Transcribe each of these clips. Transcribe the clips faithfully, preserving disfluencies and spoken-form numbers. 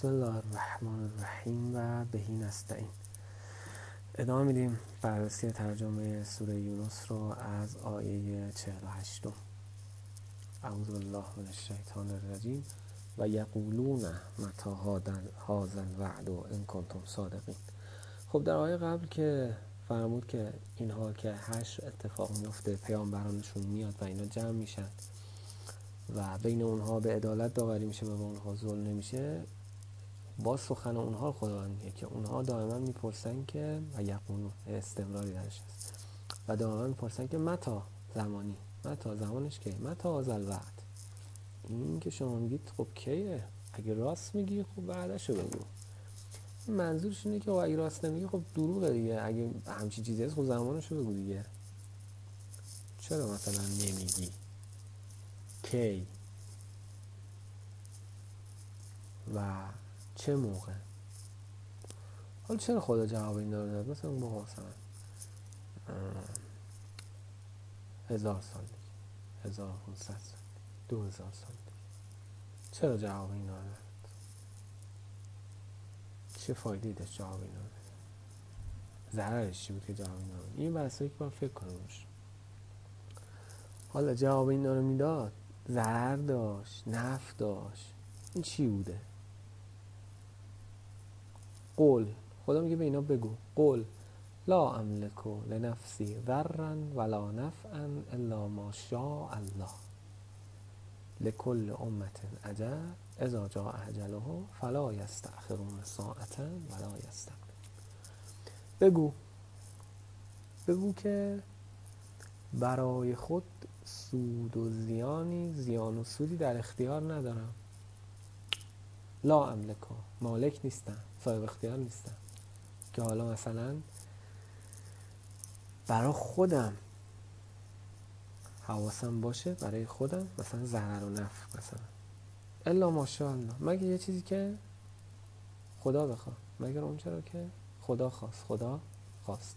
بسم الله الرحمن الرحیم و بهی نستعین. ادامه میدیم بررسی ترجمه سوره یونس رو از آیه چهل و هشت. اعوذ بالله من الشیطان الرجیم و یقولون متی هذا الوعد ان کنتم صادقین. خب در آیه قبل که فرمود که اینها که حشر اتفاق میفته، پیامبرانشون میاد و اینا جمع میشن و بین اونها به عدالت داوری میشه و به اونها ظلم نمیشه، با سخن اونها خداوند میگه که اونها دائما میپرسن که و یقولون استمراری درش هست و دائما میپرسن که متا زمانی، متا زمانش که متا هذا الوعد، این که شما میگید خب کیه؟ اگه راست میگی خب وعدهشو بگو. منظورش اینه که اگه راست نمیگی خب دروغه دیگه، اگه همچی چیزی هست خب زمانشو بگو دیگه. چرا مثلا نمیگی کی و چه موقع؟ حالا چرا خدا جواب این رو داد؟ مثلا با مثلا هزار سال دیگه، هزار و پونصد سال، دو هزار سال دیگه، چرا جواب این رو داد؟ چه فایده داشت جواب این رو داد؟ ضررش چی بود که جواب این رو داد؟ این بحثایی که باید فکر کنیم روش. حالا جواب این رو میداد، ضرر داشت، نفع داشت، این چی بوده؟ قول، خدا میگه به اینا بگو، قول لا املک لنفسی ضرا ولا نفعا الا ما شاء الله لکل امة اجل اذا جاء اجلهم فلا یستأخرون ساعة ولا یستقدمون. بگو بگو که برای خود سود و زیانی، زیان و سودی در اختیار ندارم. لا املک، مالک نیستم، صاحب اختیار نیستم که حالا مثلا برای خودم حواسم باشه، برای خودم مثلا ضرر و نفع مثلا الا ماشاءالله، مگه یه چیزی که خدا بخواد، مگر اون چرا که خدا خواست، خدا خواست.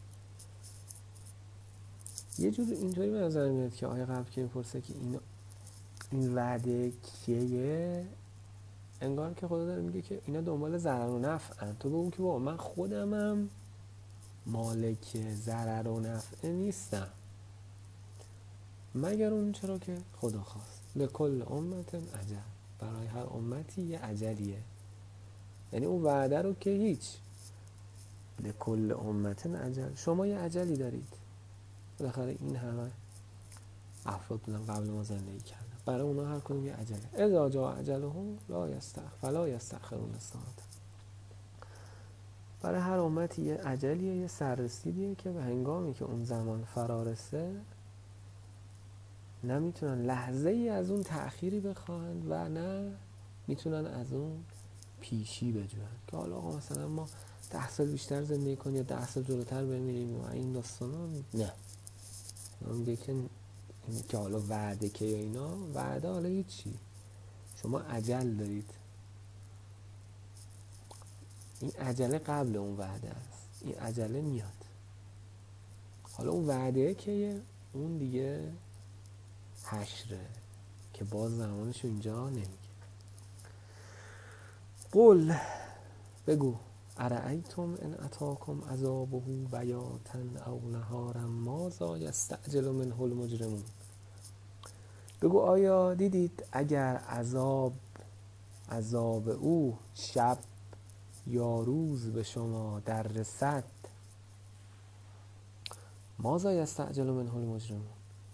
یه جور اینطوری به نظر میاد که آیه قبل که میپرسه که این این وعده کیه، انگار که خدا داره میگه که اینا دنبال ضرر و نفعن. تو بگو که بابا من خودمم مالک ضرر و نفع نیستم، مگر اون چرا که خدا خواست. لکل امت اجل، برای هر امتی یه اجلیه، یعنی اون وعده رو که هیچ. لکل امت اجل، شما یه اجلی دارید، بالاخره این همه افراد بودن قبل ما زندگی کردن، برای اونا هر کدوم یه اجله. اذا جاء اجلهم لا یستأخرون فلا یستأخرون ساعة. برای هر امتی یه اجلیه، یه سررسیدیه که به هنگامی که اون زمان فرارسه نمیتونن لحظه ای از اون تأخیری بخوان و نه میتونن از اون پیشی بجوین که حالا آقا مثلا ما ده سال بیشتر زندگی کنیم یا ده سال جلوتر بمیریم و این داستانا. نه، میگه که که حالا وعده که یا اینا، وعده حالا هیچی، شما اجل دارید، این عجله قبل اون وعده است، این عجله میاد. حالا اون وعده که اون دیگه حشره که باز زمانشو اینجا نمیگه. قل، بگو ارأیتم ان اتاکم عذابه بیاتا او نهارا ماذا یستعجل منه المجرمون. بگو آیا دیدید اگر عذاب عذاب او شب یا روز به شما در رسد، ماذا یستعجل منه المجرمون،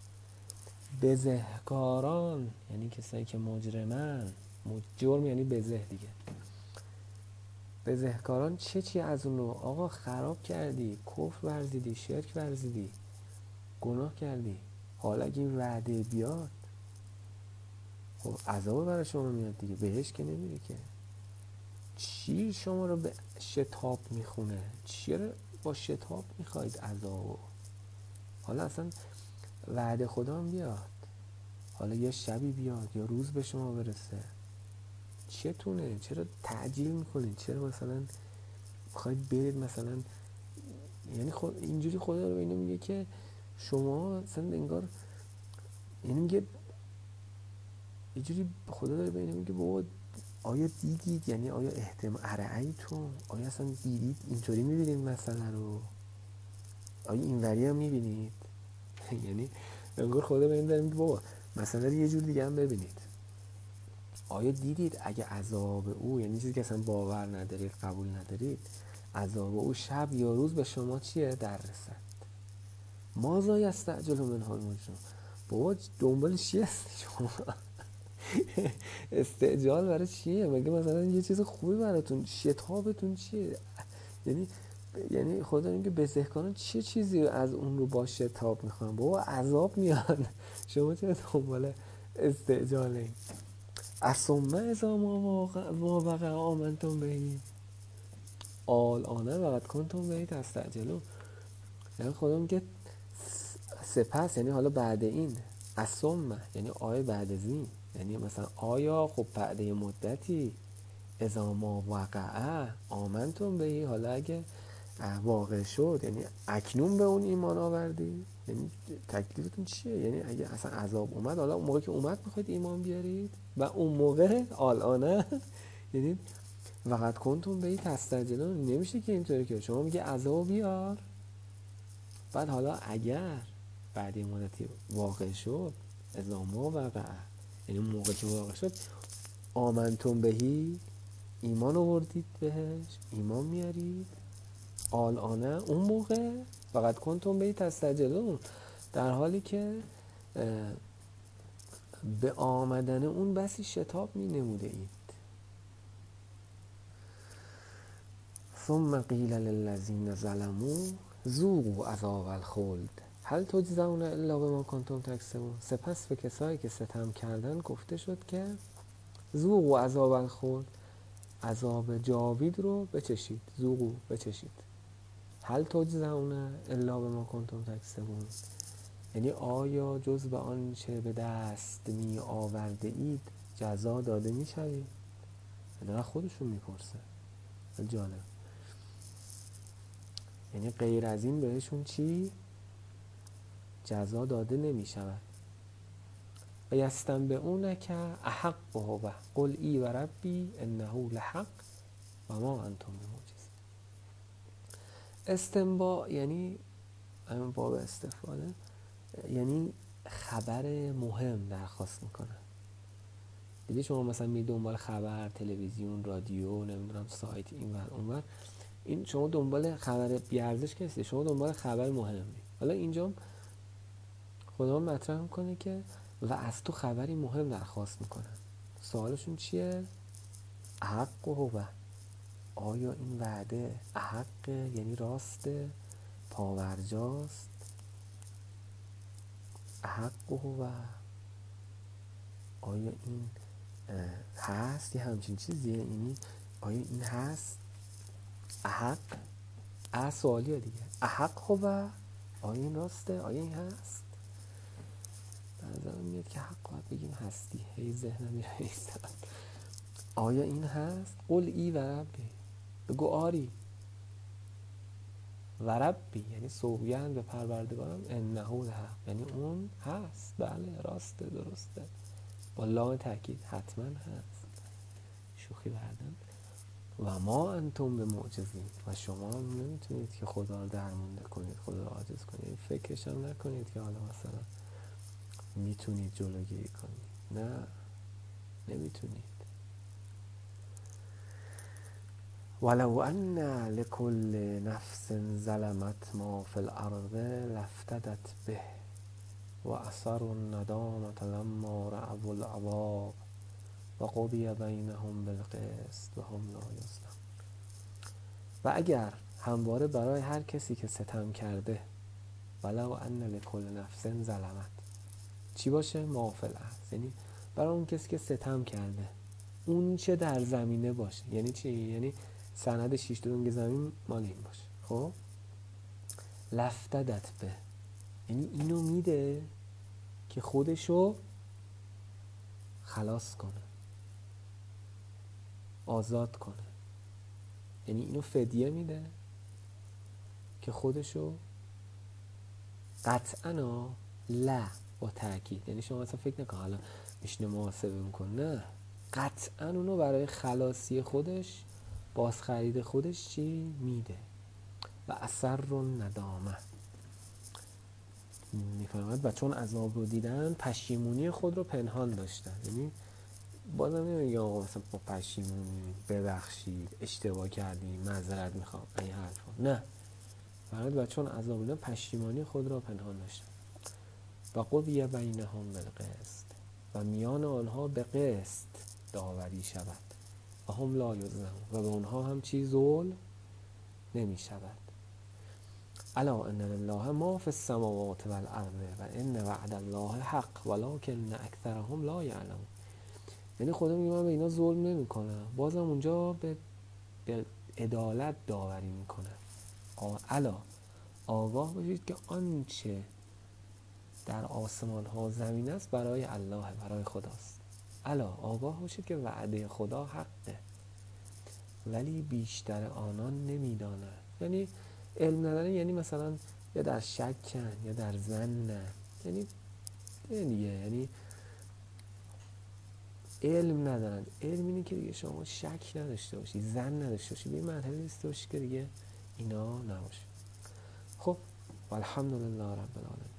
بزهکاران یعنی کسایی که مجرمن، جرم یعنی بزه دیگه، بزهکاران چه چی از اون رو آقا خراب کردی، کفر ورزیدی، شرک ورزیدی، گناه کردی، حالا اگه این وعده بیاد خب عذاب برای شما میاد دیگه، بهش که نمیره که. چی شما رو به شتاب میخونه؟ چی رو با شتاب میخواید عذابو؟ حالا اصلا وعده خدا هم بیاد، حالا یه شبی بیاد یا روز به شما برسه، چتونه؟ چرا تعجیل میکنید؟ چرا مثلا میخواید برید مثلا؟ یعنی خود اینجوری خدا رو اینو میگه که شما مثلا انگار، یعنی میگه اینجوری خدا داره به اینو میگه بابا آیا دیدید؟ یعنی آیا احتمال ارعیتون، آیا اصلا دیدید اینطوری میبینید مسئله رو؟ آیا اینوری هم میبینید؟ یعنی انگار خدا به این داره میگه بابا مسئله رو یه جور دیگه هم ببینید. آیا دیدید اگه عذاب او، یعنی چیزی که اصلا باور ندارید، قبول ندارید، عذاب او شب یا روز به شما چیه در رسد؟ ماذا یستعجل منه المجرمون. بابا دنبال چی هستی شما؟ استعجال برای چیه؟ مگه مثلا یه چیز خوبی براتون، شتابتون چیه؟ یعنی یعنی خدا میگه بزهکاران چه چیزی از اون رو با شتاب میخوان؟ بابا عذاب میاد، شما چه دنبال استعجالین؟ اصمه ازا ما واقع ما وقع آمنتم بهی آل آنه وقت کنتم بهی تستعجلون. یعنی خدا میگه سپس، یعنی حالا بعد این، اصمه یعنی آیا بعد از این، یعنی مثلا آیا خب بعد مدتی ازا ما وقعه آمنتم بهی، حالا اگه واقع شد یعنی اکنون به اون ایمان آوردی، یعنی تکلیفتون چیه؟ یعنی اگه اصلا عذاب اومد، حالا اون موقع که اومد میخواید ایمان بیارید و اون موقع الانه یعنی وقت کنتون به این تستعجلون. نمیشه که اینطوری که شما میگه عذاب بیار، بعد حالا اگر بعد این مدتی واقع شد اذا ما وقع، یعنی اون موقع که واقع شد آمنتم بهی، ایمان آوردید بهش، ایمان میارید الانه اون موقع فقط کنتم به تستعجلون، در حالی که به آمدن اون بسی شتاب می نموده اید. ثم قیل للذین ظلموا ذوقوا عذاب الخلد هل تجزون الا بما کنتم تکسبون. سپس به کسایی که ستم کردن گفته شد که ذوقوا عذاب الخلد، عذاب جاوید رو بچشید، ذوقوا بچشید. هل تجزون الا بما کنتم تکسبون، یعنی آیا جز به آنچه به دست می آورده اید جزا داده می شوید؟ داره خودشون میپرسه. جالب. یعنی غیر از این بهشون چی؟ جزا داده نمی شود. و یستنبئونک احق هو قل ای و ربی انه لحق و ما انتم بمعجزین. استنباء یعنی همین باب استفاده، یعنی خبر مهم درخواست میکنن. دیدی شما مثلا می دنبال خبر، تلویزیون، رادیو، نمیدونم سایت، این ور اون ور، این شما دنبال خبر بیارزش که هستی، شما دنبال خبر مهمی. حالا اینجا خدا مطرح میکنه که و از تو خبری مهم درخواست میکنن. سوالشون چیه؟ احق هو، آیا این وعده احق یعنی راسته، پاورجاست؟ احق هو، آیا این هست یه همچین چیزیه؟ یعنی آیا این هست؟ احق اه سوالیه دیگه. احق هو، آیا این راسته؟ آیا این هست؟ به نظرم میاد که حق باید بگیم هستی، هی ذهنم میره ایستاد. آیا این هست؟ قل ای و ربی، بگو آری، و ربی یعنی سوگند به پروردگارم، انه لحق یعنی اون هست، بله راسته، درسته، با لام تاکید حتما هست، شوخی بردن. و ما انتم به معجزین، و شما نمیتونید که خدا رو درمونده کنید، خدا رو عاجز کنید. فکرش هم نکنید که حالا مثلا میتونید جلوگیری کنید، نه نمیتونید. ولو ان لكل نفس ظلمت ما في الارض لافتدت به و اثروا الندامة لما رأوا العذاب و قضی بینهم بالقسط و هم لا یظلمون. و اگر همواره برای هر کسی که ستم کرده، ولو ان لكل نفس ظلمت چی باشه؟ ما فی الارض، یعنی برای اون کسی که ستم کرده اون چه در زمینه باشه. یعنی چی؟ یعنی سند شیش دونگ زمین مال این باشه. خب لفتدت به، یعنی اینو میده که خودشو خلاص کنه، آزاد کنه. یعنی اینو فدیه میده که خودشو قطعا لا با تاکید، یعنی شما اصلا فکر نکن حالا میشنه محاسبه میکن، نه، قطعا اونو برای خلاصی خودش، بازخرید خودش چی میده. و اثر رو ندامه میفرماید و چون عذاب رو دیدن پشیمونی خود رو پنهان داشتن. یعنی بازم نمیگه آقا مثلا با پشیمونی ببخشید اشتباه کردیم معذرت میخوام این حرفا، نه، فقط و چون عذاب دیدن پشیمانی خود را پنهان داشتن. و قضی بینهم بالقسط و میان آنها به قسط داوری شود. و هم لا یظلمون و به اونها هم چی ظلم نمی شود. الا ان لله ما فی السماوات والارض و ان وعد الله حق ولکن اکثرهم لا یعلمون. یعنی خدا میگه من به اینا ظلم نمی کنم، بازم اونجا به, به عدالت داوری میکنم. الا آگاه باشید که آنچه در آسمان ها زمین است برای الله، برای خداست. الا آگاه باشید که وعده خدا حقه ولی بیشتر آنان نمیدانند. یعنی علم ندارن، یعنی مثلا یا در شکن یا در ظنن، یعنی دیگه یعنی علم ندارن. علم اینه که دیگه شما شک نداشته باشی، ظن نداشته باشی، به این مرحله رسیده باشی که دیگه اینا نباشه. خب والحمدلله رب العالمین.